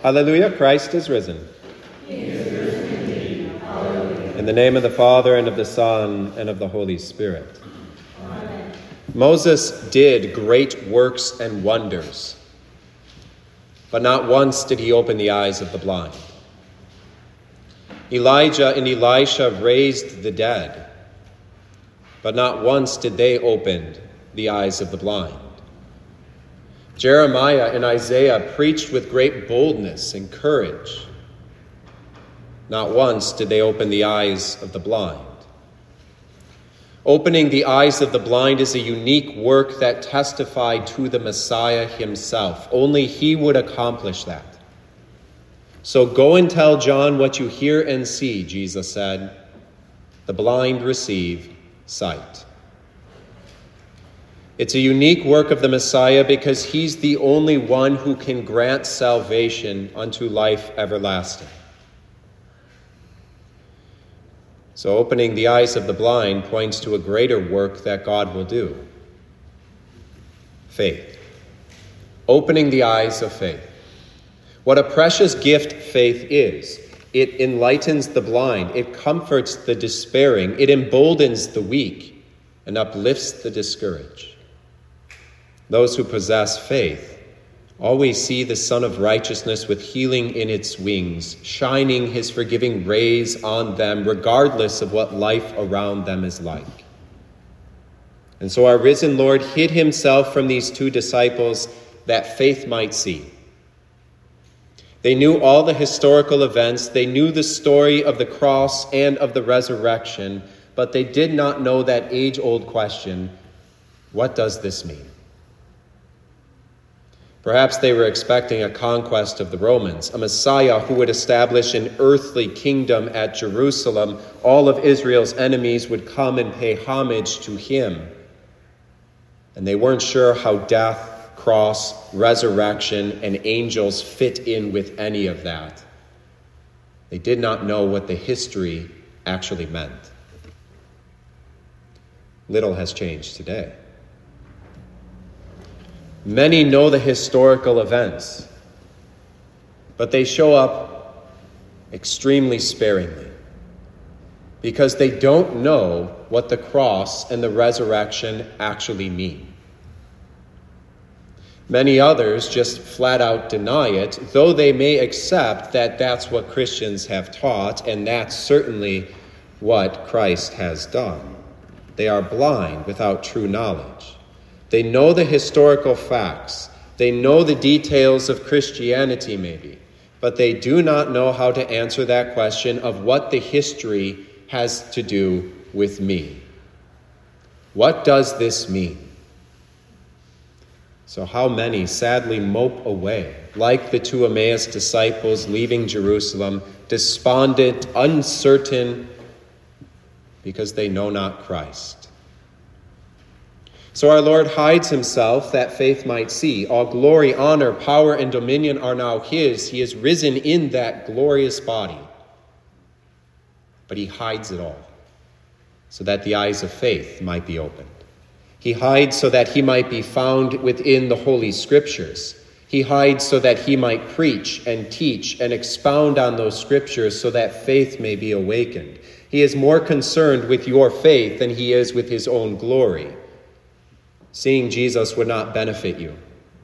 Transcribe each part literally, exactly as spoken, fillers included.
Hallelujah, Christ is risen. He is risen indeed. Hallelujah. In the name of the Father, and of the Son, and of the Holy Spirit. Amen. Moses did great works and wonders, but not once did he open the eyes of the blind. Elijah and Elisha raised the dead, but not once did they open the eyes of the blind. Jeremiah and Isaiah preached with great boldness and courage. Not once did they open the eyes of the blind. Opening the eyes of the blind is a unique work that testified to the Messiah himself. Only he would accomplish that. So go and tell John what you hear and see, Jesus said. The blind receive sight. It's a unique work of the Messiah because he's the only one who can grant salvation unto life everlasting. So opening the eyes of the blind points to a greater work that God will do. Faith. Opening the eyes of faith. What a precious gift faith is. It enlightens the blind. It comforts the despairing. It emboldens the weak and uplifts the discouraged. Those who possess faith always see the Son of Righteousness with healing in its wings, shining his forgiving rays on them, regardless of what life around them is like. And so our risen Lord hid himself from these two disciples that faith might see. They knew all the historical events. They knew the story of the cross and of the resurrection, but they did not know that age-old question, what does this mean? Perhaps they were expecting a conquest of the Romans, a Messiah who would establish an earthly kingdom at Jerusalem. All of Israel's enemies would come and pay homage to him. And they weren't sure how death, cross, resurrection, and angels fit in with any of that. They did not know what the history actually meant. Little has changed today. Many know the historical events, but they show up extremely sparingly because they don't know what the cross and the resurrection actually mean. Many others just flat out deny it, though they may accept that that's what Christians have taught, and that's certainly what Christ has done. They are blind without true knowledge. They know the historical facts. They know the details of Christianity, maybe, but they do not know how to answer that question of what the history has to do with me. What does this mean? So how many sadly mope away, like the two Emmaus disciples leaving Jerusalem, despondent, uncertain, because they know not Christ. So our Lord hides himself that faith might see. All glory, honor, power, and dominion are now his. He is risen in that glorious body. But he hides it all so that the eyes of faith might be opened. He hides so that he might be found within the Holy Scriptures. He hides so that he might preach and teach and expound on those Scriptures so that faith may be awakened. He is more concerned with your faith than he is with his own glory. Seeing Jesus would not benefit you,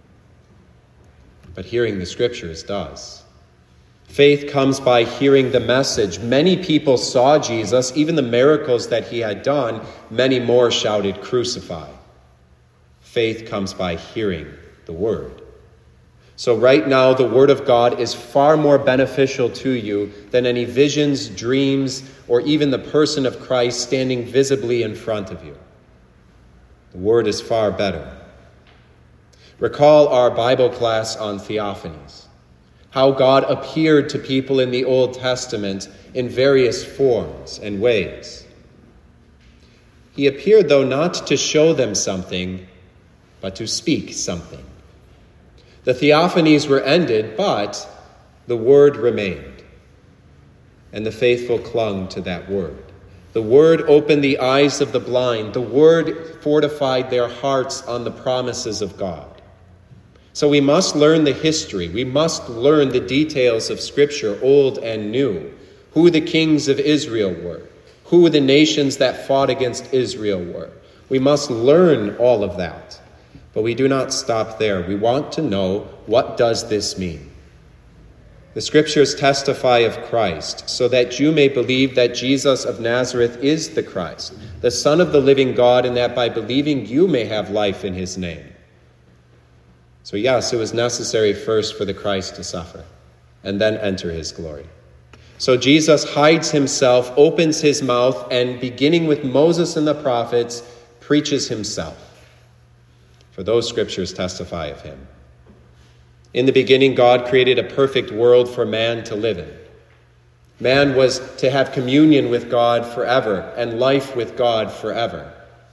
but hearing the Scriptures does. Faith comes by hearing the message. Many people saw Jesus, even the miracles that he had done. Many more shouted, "Crucify." Faith comes by hearing the word. So right now, the word of God is far more beneficial to you than any visions, dreams, or even the person of Christ standing visibly in front of you. The word is far better. Recall our Bible class on theophanies, how God appeared to people in the Old Testament in various forms and ways. He appeared, though, not to show them something, but to speak something. The theophanies were ended, but the word remained, and the faithful clung to that word. The word opened the eyes of the blind. The word fortified their hearts on the promises of God. So we must learn the history. We must learn the details of Scripture, old and new. Who the kings of Israel were. Who the nations that fought against Israel were. We must learn all of that. But we do not stop there. We want to know, what does this mean? The Scriptures testify of Christ, so that you may believe that Jesus of Nazareth is the Christ, the Son of the living God, and that by believing you may have life in his name. So yes, it was necessary first for the Christ to suffer and then enter his glory. So Jesus hides himself, opens his mouth, and beginning with Moses and the prophets, preaches himself. For those Scriptures testify of him. In the beginning, God created a perfect world for man to live in. Man was to have communion with God forever and life with God forever.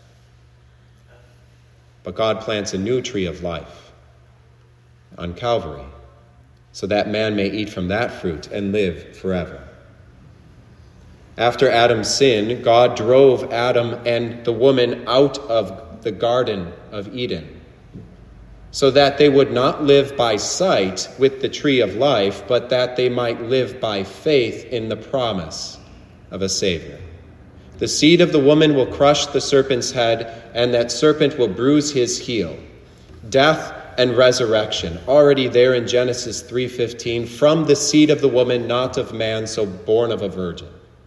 But God plants a new tree of life on Calvary, so that man may eat from that fruit and live forever. After Adam's sin, God drove Adam and the woman out of the Garden of Eden, so that they would not live by sight with the tree of life, but that they might live by faith in the promise of a Savior. The seed of the woman will crush the serpent's head, and that serpent will bruise his heel. Death and resurrection, already there in Genesis three fifteen, from the seed of the woman, not of man, so born of a virgin.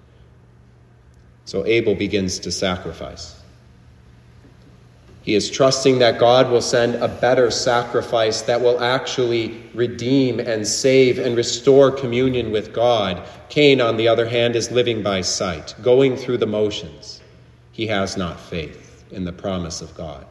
So Abel begins to sacrifice. He is trusting that God will send a better sacrifice that will actually redeem and save and restore communion with God. Cain, on the other hand, is living by sight, going through the motions. He has not faith in the promise of God.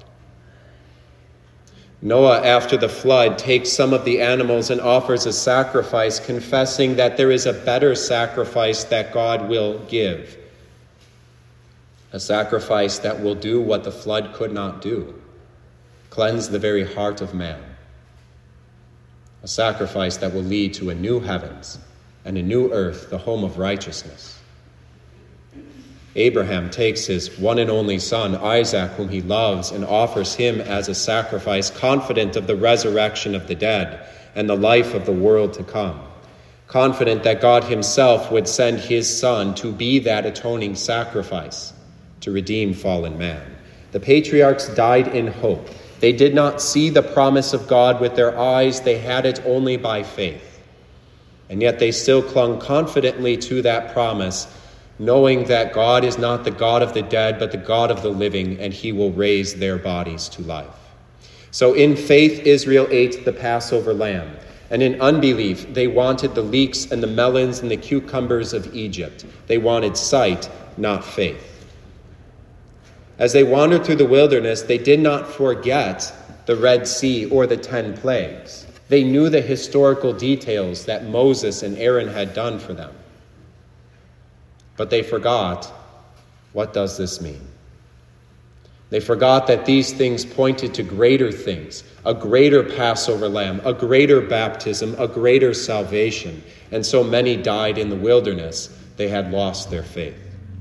Noah, after the flood, takes some of the animals and offers a sacrifice, confessing that there is a better sacrifice that God will give. A sacrifice that will do what the flood could not do, cleanse the very heart of man. A sacrifice that will lead to a new heavens and a new earth, the home of righteousness. Abraham takes his one and only son, Isaac, whom he loves, and offers him as a sacrifice, confident of the resurrection of the dead and the life of the world to come, confident that God himself would send his son to be that atoning sacrifice to redeem fallen man. The patriarchs died in hope. They did not see the promise of God with their eyes. They had it only by faith. And yet they still clung confidently to that promise, knowing that God is not the God of the dead, but the God of the living, and he will raise their bodies to life. So in faith, Israel ate the Passover lamb. And in unbelief, they wanted the leeks and the melons and the cucumbers of Egypt. They wanted sight, not faith. As they wandered through the wilderness, they did not forget the Red Sea or the ten plagues. They knew the historical details that Moses and Aaron had done for them. But they forgot, what does this mean? They forgot that these things pointed to greater things, a greater Passover lamb, a greater baptism, a greater salvation. And so many died in the wilderness. They had lost their faith.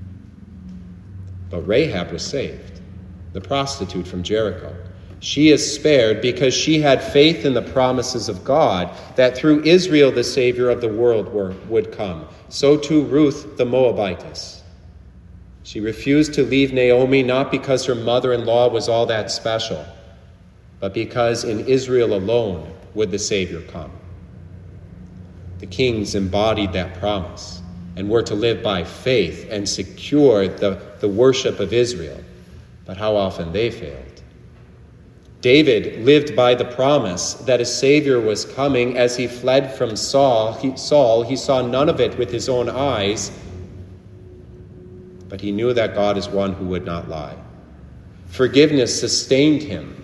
But Rahab was saved, the prostitute from Jericho. She is spared because she had faith in the promises of God that through Israel the Savior of the world were, would come. So too Ruth the Moabitess. She refused to leave Naomi not because her mother-in-law was all that special, but because in Israel alone would the Savior come. The kings embodied that promise and were to live by faith and secure the, the worship of Israel. But how often they failed. David lived by the promise that a Savior was coming. As he fled from Saul, he, Saul, he saw none of it with his own eyes, but he knew that God is one who would not lie. Forgiveness sustained him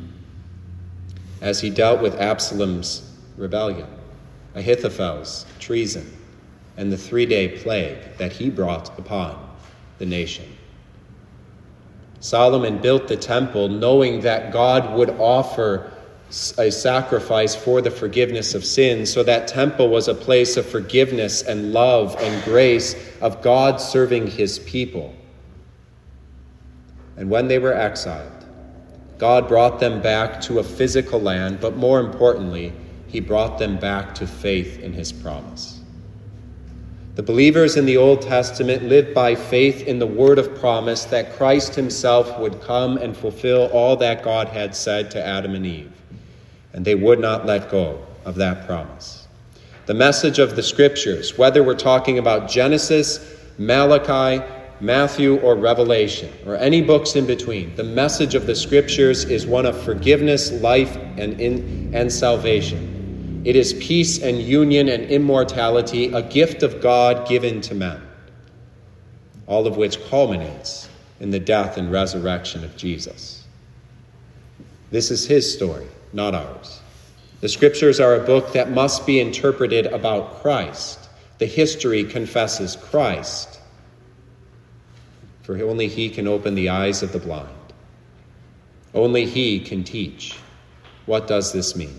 as he dealt with Absalom's rebellion, Ahithophel's treason, and the three-day plague that he brought upon the nation. Solomon built the temple knowing that God would offer a sacrifice for the forgiveness of sins, so that temple was a place of forgiveness and love and grace of God serving his people. And when they were exiled, God brought them back to a physical land, but more importantly, he brought them back to faith in his promise. The believers in the Old Testament lived by faith in the word of promise that Christ himself would come and fulfill all that God had said to Adam and Eve, and they would not let go of that promise. The message of the scriptures, whether we're talking about Genesis, Malachi, Matthew, or Revelation, or any books in between, the message of the scriptures is one of forgiveness, life, and, in, and salvation. It is peace and union and immortality, a gift of God given to men, all of which culminates in the death and resurrection of Jesus. This is his story, not ours. The scriptures are a book that must be interpreted about Christ. The history confesses Christ, for only he can open the eyes of the blind. Only he can teach. What does this mean?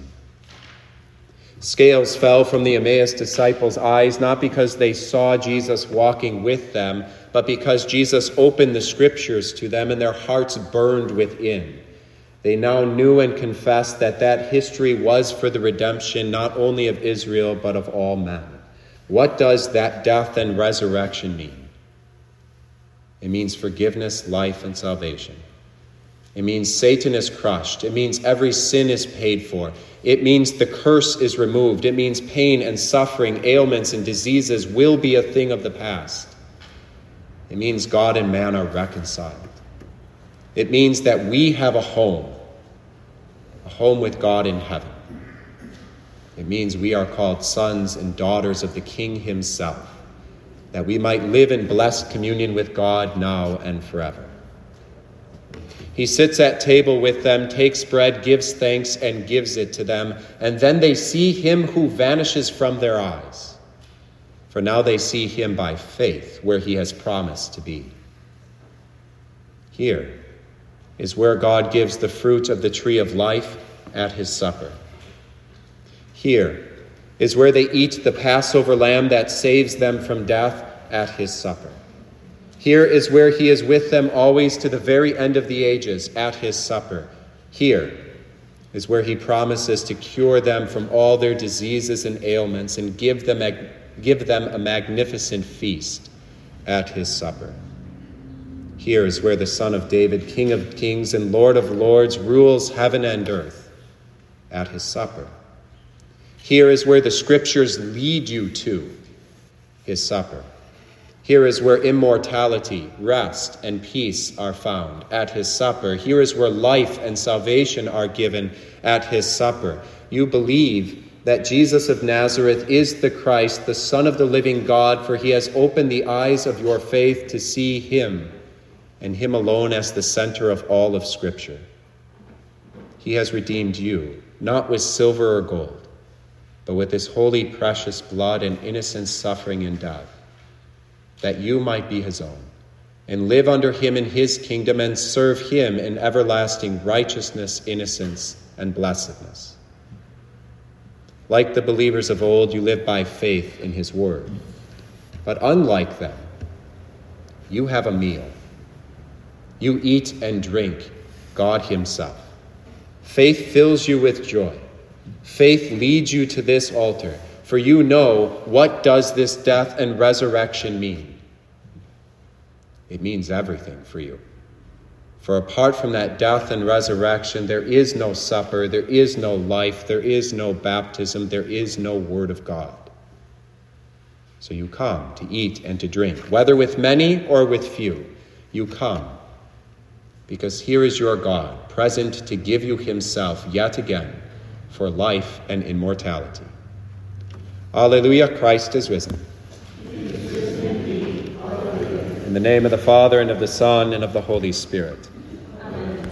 Scales fell from the Emmaus disciples' eyes, not because they saw Jesus walking with them, but because Jesus opened the scriptures to them and their hearts burned within. They now knew and confessed that that history was for the redemption not only of Israel, but of all men. What does that death and resurrection mean? It means forgiveness, life, and salvation. It means Satan is crushed. It means every sin is paid for. It means the curse is removed. It means pain and suffering, ailments and diseases will be a thing of the past. It means God and man are reconciled. It means that we have a home, a home with God in heaven. It means we are called sons and daughters of the King himself, that we might live in blessed communion with God now and forever. He sits at table with them, takes bread, gives thanks, and gives it to them, and then they see him who vanishes from their eyes. For now they see him by faith, where he has promised to be. Here is where God gives the fruit of the tree of life at his supper. Here is where they eat the Passover lamb that saves them from death at his supper. Here is where he is with them always to the very end of the ages at his supper. Here is where he promises to cure them from all their diseases and ailments and give them a, give them a magnificent feast at his supper. Here is where the Son of David, King of kings and Lord of lords, rules heaven and earth at his supper. Here is where the scriptures lead you to his supper. Here is where immortality, rest, and peace are found at his supper. Here is where life and salvation are given at his supper. You believe that Jesus of Nazareth is the Christ, the Son of the living God, for he has opened the eyes of your faith to see him, and him alone as the center of all of Scripture. He has redeemed you, not with silver or gold, but with his holy, precious blood and innocent suffering and death, that you might be his own, and live under him in his kingdom and serve him in everlasting righteousness, innocence, and blessedness. Like the believers of old, you live by faith in his word. But unlike them, you have a meal. You eat and drink God himself. Faith fills you with joy. Faith leads you to this altar, for you know, what does this death and resurrection mean? It means everything for you. For apart from that death and resurrection, there is no supper, there is no life, there is no baptism, there is no word of God. So you come to eat and to drink, whether with many or with few, you come, because here is your God, present to give you himself yet again for life and immortality. Alleluia, Christ is risen. In the name of the Father, and of the Son, and of the Holy Spirit.